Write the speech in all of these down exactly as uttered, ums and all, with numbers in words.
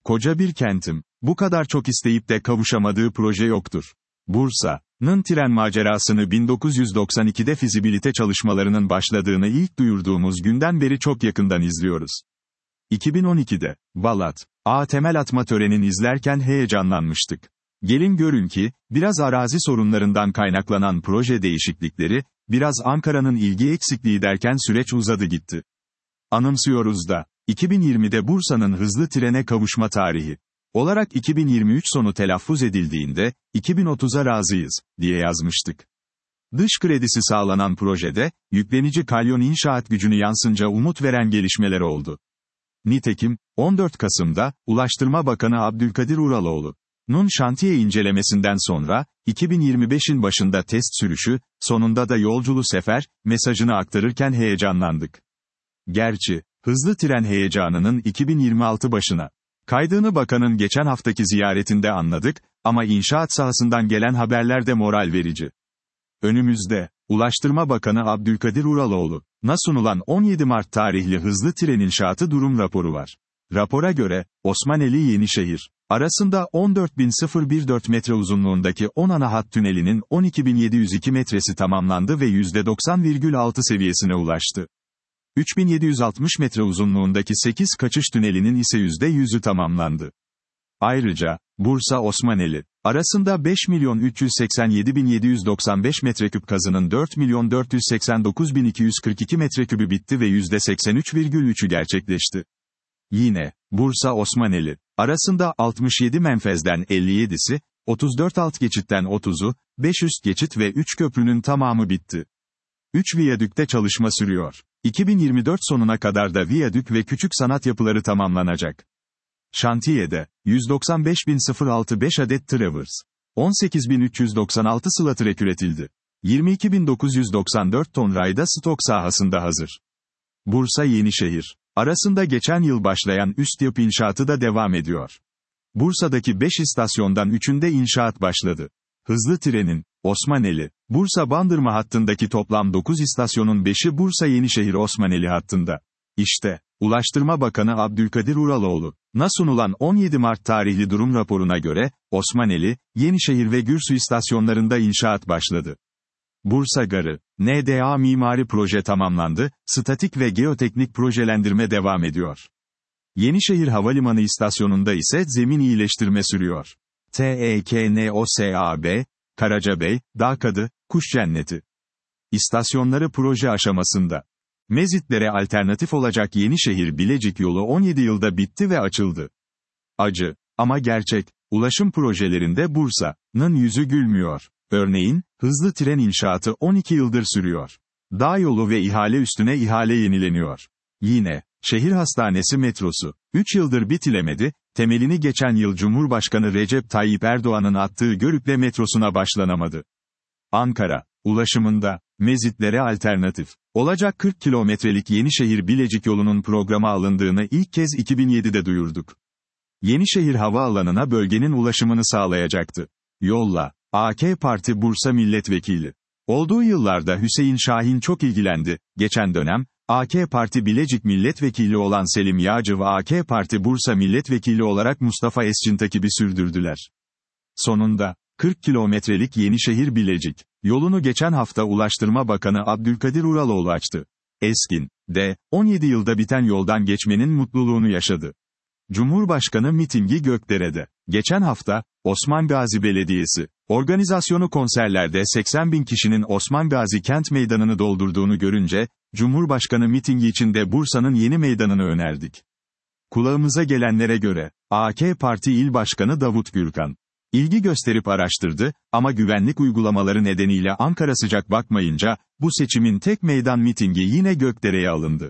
Koca bir kentim, bu kadar çok isteyip de kavuşamadığı proje yoktur. Bursa'nın tren macerasını bin dokuz yüz doksan ikide fizibilite çalışmalarının başladığını ilk duyurduğumuz günden beri çok yakından izliyoruz. iki bin on ikide, Balat, A temel atma törenini izlerken heyecanlanmıştık. Gelin görün ki, biraz arazi sorunlarından kaynaklanan proje değişiklikleri, biraz Ankara'nın ilgi eksikliği derken süreç uzadı gitti. Anımsıyoruz da, iki bin yirmide Bursa'nın hızlı trene kavuşma tarihi olarak iki bin yirmi üç sonu telaffuz edildiğinde, iki bin otuza razıyız, diye yazmıştık. Dış kredisi sağlanan projede, yüklenici kalyon inşaat gücünü yansınca umut veren gelişmeler oldu. Nitekim, on dört Kasım'da, Ulaştırma Bakanı Abdülkadir Uraloğlu'nun şantiye incelemesinden sonra, iki bin yirmi beşin başında test sürüşü, sonunda da yolculu sefer, mesajını aktarırken heyecanlandık. Gerçi, hızlı tren heyecanının iki bin yirmi altı başına kaydığını bakanın geçen haftaki ziyaretinde anladık, ama inşaat sahasından gelen haberler de moral verici. Önümüzde, Ulaştırma Bakanı Abdülkadir Uraloğlu'na sunulan on yedi Mart tarihli hızlı tren inşaatı durum raporu var. Rapora göre, Osmaneli-Yenişehir arasında on dört bin bir dört metre uzunluğundaki on ana hat tünelinin on iki bin yedi yüz iki metresi tamamlandı ve yüzde doksan virgül altı seviyesine ulaştı. üç bin yedi yüz altmış metre uzunluğundaki sekiz kaçış tünelinin ise yüzde yüzü tamamlandı. Ayrıca, Bursa-Osmaneli arasında beş milyon üç yüz seksen yedi bin yedi yüz doksan beş metreküp kazının dört milyon dört yüz seksen dokuz bin iki yüz kırk iki metrekübü bitti ve yüzde seksen üç virgül üçü gerçekleşti. Yine, Bursa-Osmaneli arasında altmış yedi menfezden elli yedisi, otuz dört alt geçitten otuzu, beş üst geçit ve üç köprünün tamamı bitti. üç viyadükte çalışma sürüyor. iki bin yirmi dört sonuna kadar da viyadük ve küçük sanat yapıları tamamlanacak. Şantiyede, yüz doksan beş bin altı yüz beş adet Travers, on sekiz bin üç yüz doksan altı sılatırek üretildi. yirmi iki bin dokuz yüz doksan dört ton rayda stok sahasında hazır. Bursa-Yenişehir arasında geçen yıl başlayan üst yapı inşaatı da devam ediyor. Bursa'daki beş istasyondan üçünde inşaat başladı. Hızlı trenin, Osmaneli, Bursa-Bandırma hattındaki toplam dokuz istasyonun beşi Bursa-Yenişehir-Osmaneli hattında. İşte, Ulaştırma Bakanı Abdülkadir Uraloğlu'na sunulan on yedi Mart tarihli durum raporuna göre, Osmaneli, Yenişehir ve Gürsü istasyonlarında inşaat başladı. Bursa Garı, N D A mimari proje tamamlandı, statik ve geoteknik projelendirme devam ediyor. Yenişehir Havalimanı istasyonunda ise zemin iyileştirme sürüyor. T E K N O S A B, Karacabey, Dağkadı, Kuş Cenneti İstasyonları proje aşamasında. Mezitlere alternatif olacak Yenişehir-Bilecik yolu on yedi yılda bitti ve açıldı. Acı, ama gerçek, ulaşım projelerinde Bursa'nın yüzü gülmüyor. Örneğin, hızlı tren inşaatı on iki yıldır sürüyor. Dağ yolu ve ihale üstüne ihale yenileniyor. Yine, şehir hastanesi metrosu, üç yıldır bitilemedi, temelini geçen yıl Cumhurbaşkanı Recep Tayyip Erdoğan'ın attığı Görükle metrosuna başlanamadı. Ankara, ulaşımında, mezitlere alternatif olacak kırk kilometrelik Yenişehir-Bilecik yolunun programa alındığını ilk kez iki bin yedide duyurduk. Yenişehir Havaalanı'na bölgenin ulaşımını sağlayacaktı. Yolla, A K Parti Bursa Milletvekili olduğu yıllarda Hüseyin Şahin çok ilgilendi. Geçen dönem, A K Parti Bilecik Milletvekili olan Selim Yağcı ve A K Parti Bursa Milletvekili olarak Mustafa Esçin takibi sürdürdüler. Sonunda, kırk kilometrelik Yenişehir-Bilecik yolunu geçen hafta Ulaştırma Bakanı Abdülkadir Uraloğlu açtı. Eskin, de, on yedi yılda biten yoldan geçmenin mutluluğunu yaşadı. Cumhurbaşkanı mitingi Gökdere'de. Geçen hafta, Osman Gazi Belediyesi, organizasyonu konserlerde seksen bin kişinin Osman Gazi kent meydanını doldurduğunu görünce, Cumhurbaşkanı mitingi için de Bursa'nın yeni meydanını önerdik. Kulağımıza gelenlere göre, A K Parti İl Başkanı Davut Gürkan ilgi gösterip araştırdı, ama güvenlik uygulamaları nedeniyle Ankara sıcak bakmayınca, bu seçimin tek meydan mitingi yine Gökdere'ye alındı.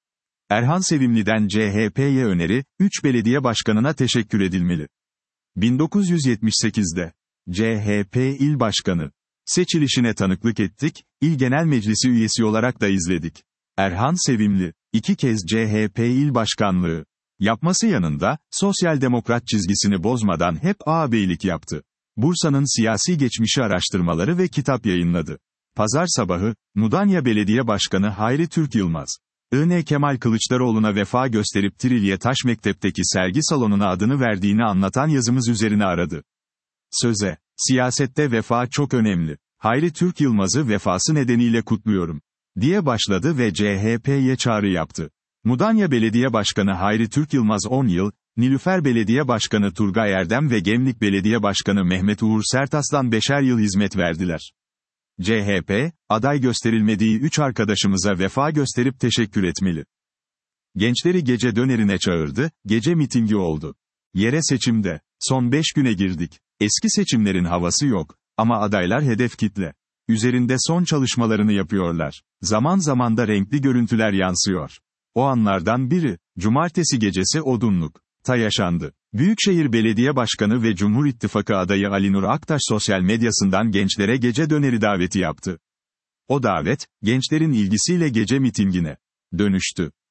Erhan Sevimli'den C H P'ye öneri, üç belediye başkanına teşekkür edilmeli. bin dokuz yüz yetmiş sekizde, C H P İl Başkanı seçilişine tanıklık ettik, İl Genel Meclisi üyesi olarak da izledik. Erhan Sevimli, iki kez C H P İl Başkanlığı yapması yanında, sosyal demokrat çizgisini bozmadan hep ağabeylik yaptı. Bursa'nın siyasi geçmişi araştırmaları ve kitap yayınladı. Pazar sabahı, Mudanya Belediye Başkanı Hayri Türk Yılmaz I N Kemal Kılıçdaroğlu'na vefa gösterip Trilye Taşmektep'teki sergi salonuna adını verdiğini anlatan yazımız üzerine aradı. Söze, siyasette vefa çok önemli. Hayri Türk Yılmaz'ı vefası nedeniyle kutluyorum, diye başladı ve C H P'ye çağrı yaptı. Mudanya Belediye Başkanı Hayri Türk Yılmaz on yıl, Nilüfer Belediye Başkanı Turgay Erdem ve Gemlik Belediye Başkanı Mehmet Uğur Sertaslan beşer yıl hizmet verdiler. C H P, aday gösterilmediği üç arkadaşımıza vefa gösterip teşekkür etmeli. Gençleri gece dönerine çağırdı, gece mitingi oldu. Yere seçimde. Son beş güne girdik. Eski seçimlerin havası yok. Ama adaylar hedef kitle. Üzerinde son çalışmalarını yapıyorlar. Zaman zaman da renkli görüntüler yansıyor. O anlardan biri, cumartesi gecesi Odunluk'ta yaşandı. Büyükşehir Belediye Başkanı ve Cumhur İttifakı adayı Ali Nur Aktaş sosyal medyasından gençlere gece döneri daveti yaptı. O davet, gençlerin ilgisiyle gece mitingine dönüştü.